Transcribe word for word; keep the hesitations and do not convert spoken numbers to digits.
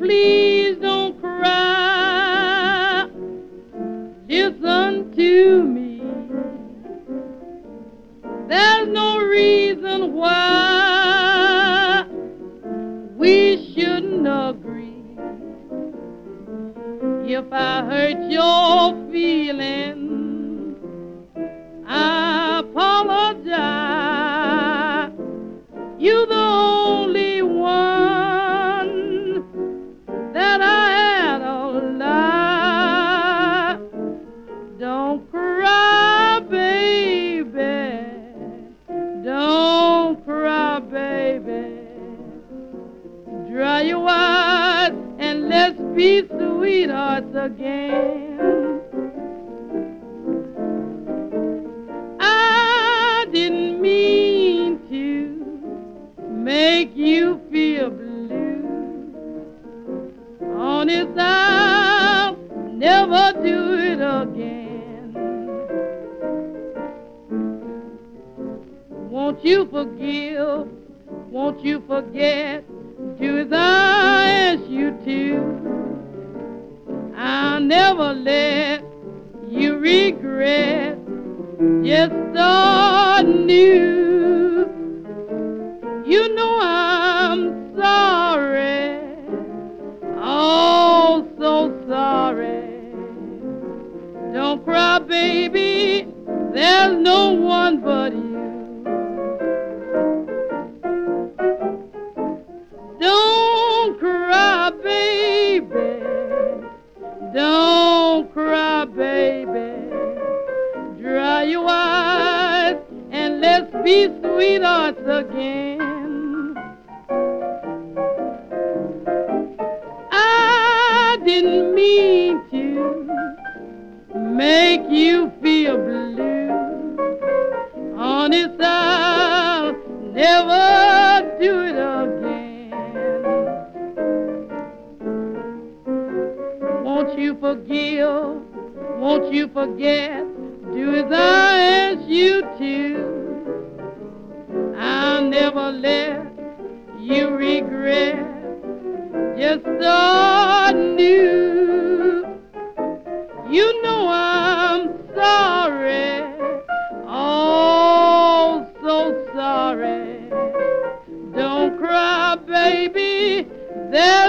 please don't cry. Listen to me. There's no reason why we shouldn't agree. If I hurt your feelings, I apologize. You're the only one that I had a life. Don't cry, baby. Don't cry, baby. Dry your eyes and let's be sweethearts again. I didn't mean to make you feel blue. Honest, I'll never do it again. Won't you forgive? Won't you forget? Do as I ask you to. I'll never let you regret. Just start new. You know I'm sorry, oh so sorry. Don't cry, baby, there's no one but you. Don't cry, baby. Don't cry, baby. Dry your eyes and let's be sweethearts again. I didn't mean to make you feel blue. Honest, I'll never do it again. Won't you forgive? Won't you forget? Do as I ask you to. I'll never let you regret. Just start new. You know I'm sorry, oh so sorry. Don't cry, baby, there's